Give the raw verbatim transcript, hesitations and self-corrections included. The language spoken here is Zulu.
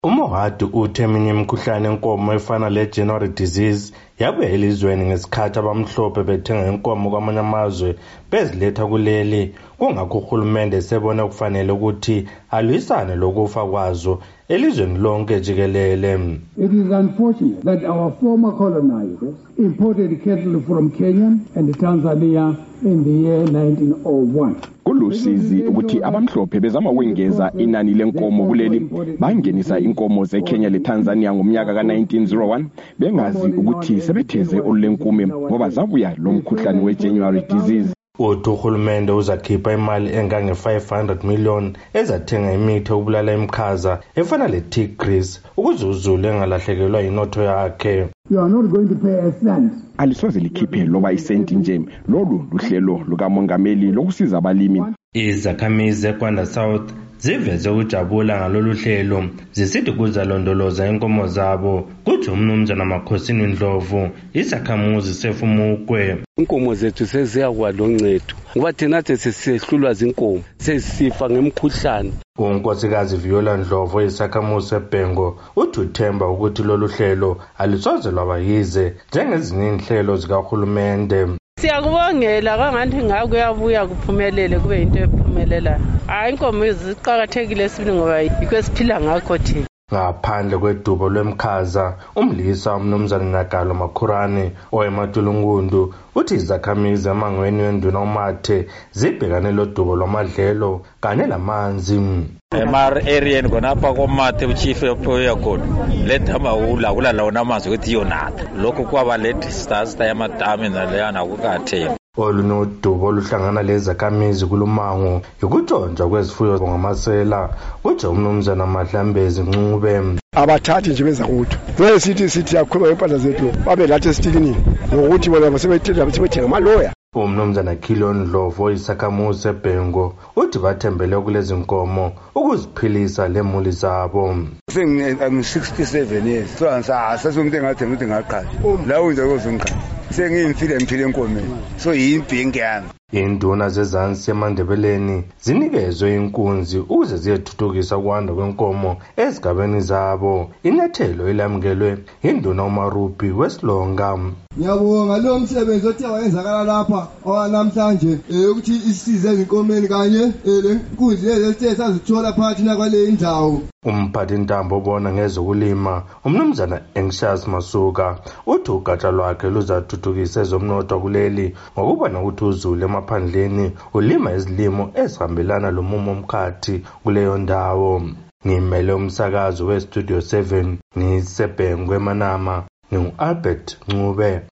Umohadi uthe eminye imikhuhlane yenkomo efana le-January disease yabuya elizweni ngesikhathi abamhlophe bethenga inkomo kwamanye amazwe beziletha kuleli, kungakho uhulumende esebone kufanele ukuthi alwisane lokufa kwazo elizweni lonke jikelele. It is unfortunate that our former colonizers imported cattle from Kenya and Tanzania in the year nineteen oh one. Kulusizi ukuthi abamhlophe bezama ukwengeza inani lenkomo kuleli, bangenisa inkomo zeKenya leTanzania ngomnyaka ka nineteen oh one bengazi ukuthi sebetheze olulenkume ngoba zabuya lo mkhuhlane we-January disease. Uthi uhulumende uzakhipha imali engange five hundred million ezathenga imithi okubulala imikhaza efana le-Tigris ukuze uZulu engalahlekelwa inotho yakhe. You are not going to pay a cent. Alisoze likhiphe loba isenti nje. Lolu luhlelo lukamongameli lokusiza abalimi. Izakhamizi eKwanda South ziveze ukujabula ngalolu hlelo, zisithi kuzalondoloza inkomo zabo. Kuthi umnumzana Makhosini Ndlovu, isakhamuzi seFumukwe. Inkomo zethu seziyakuwa loncedo ngoba thina sesihlulwa zinkomo, sesifa ngemkhuhlane. Unkosikazi Viola Ndlovu isakhamuzi seBhengo uthi uthemba ukuthi lolu hlelo alisoze lwabayize njengezinye inhlelo zikahulumende. Siyakubongela kangathi ngakuyabuya kuphumelele kube into ephumelela. Hayi inkomo ziqhakathekile sibili ngoba yikho esiphila ngakho thina. Ngaphandle kwedubo lwemkhaza, umlisa umnumzana Nagalo Makhurane oyeMatulungundu uthi izakhamizi emangweni wenduna uMathe zibhekane lodubo lwamadlelo kanye lamanzi. Emar area ngonapha koMathe uchief yaphoya khona letha mawula kula lawo namanzi ukuthi yonatha lokho kwaba le disaster yamadami naleyana kukathe. Olunodubo oluhlangana lezakhamizi kulumango yikutshontshwa kwezifuyo ngamasela, kuthi umnumzana Madlambezi Ncube. Abathathi nje beza kuthi ngeke sithi sithi yakhuluma impahla zethu babe lathi esitikini ngokuthi bona basebethetha basebethenga amaloya. Umnumzana Khilo Ndlovu isakhamuzi seBhengo uthi bathembele kulezi nkomo ukuziphilisa lemuli zabo. I'm sixty-seven years so asasumntu engathemba ukuthi ngaqala la unje kozonqala sengimfile emphile enkomeni so yimpinki yami. Induna zezansi eMandebeleni zinikezwe inkunzi ukuze ziyethuthukisa ukwanda kwenkomo ezigabeni zabo. Inyathelo elamukelwe induna uMarupi weSilonga. Ngiyabonga lo msebenzi othe wayenzakala lapha owanamhlanje ukuthi isize ezinkomeni kanye lenkunzi lezi sazithola phakathi nakwale indawo. Umphathi intambo obona ngezokulima umnumzana Anxious Masuka uthi ugatsha lwakhe luzathuthukisa ezomnotho kuleli ngokuba nokuthi uZulu emaphandleni ulima izilimo ezihambelana lomumo omkhathi kuleyo ndawo. Ngimele umsakazo weStudio seven ngiseBhengu eManama, ngingu-Albert Ncube.